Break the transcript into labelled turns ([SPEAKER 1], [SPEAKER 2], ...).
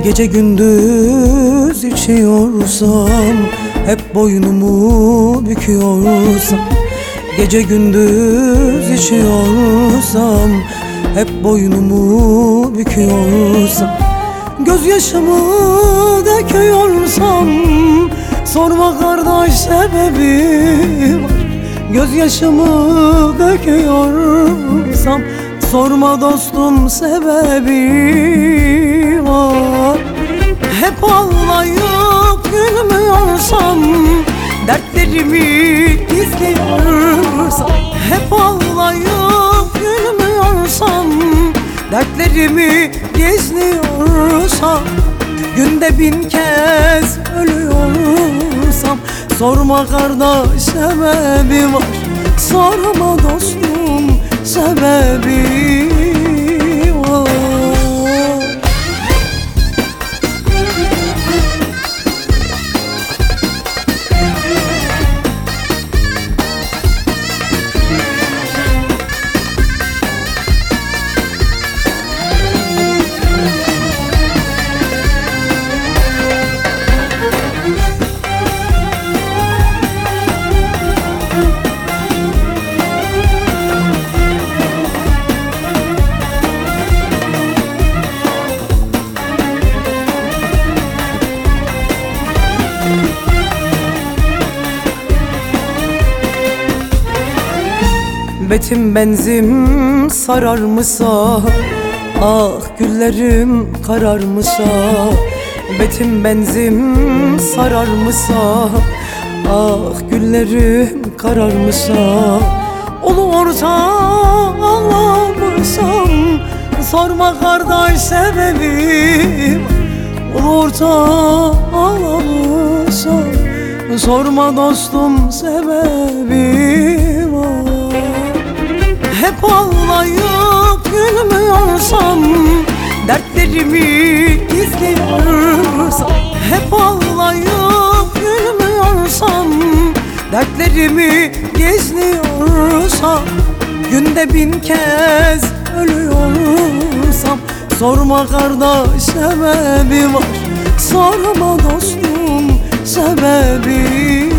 [SPEAKER 1] Gece gündüz içiyorsam, hep boynumu büküyorsam, gece gündüz içiyorsam, hep boynumu büküyorsam, gözyaşımı döküyorsam, sorma kardeş sebebi var. Gözyaşımı döküyorsam, sorma dostum sebebi var. Hep ağlayıp gülmüyorsam, dertlerimi gizliyorsam, hep ağlayıp gülmüyorsam, dertlerimi gizliyorsam, günde 1000 kez ölüyorsam, sorma kardeş sebebi var. Sorma dostum sebebi var. Betim benzim sararmışsa, ah güllerim kararmışsa, betim benzim sararmışsa, ah güllerim kararmışsa, ulu orta ağlamışsam, sorma kardeş sebebi. Ulu orta ağlamışsam, sorma dostum sebebi var. Hep ağlayıp gülmüyorsam, dertlerimi gizliyorsam, hep ağlayıp gülmüyorsam, dertlerimi gizliyorsam, günde 1000 kez ölüyorsam, sorma kardeş sebebi var. Sorma dostum sebebi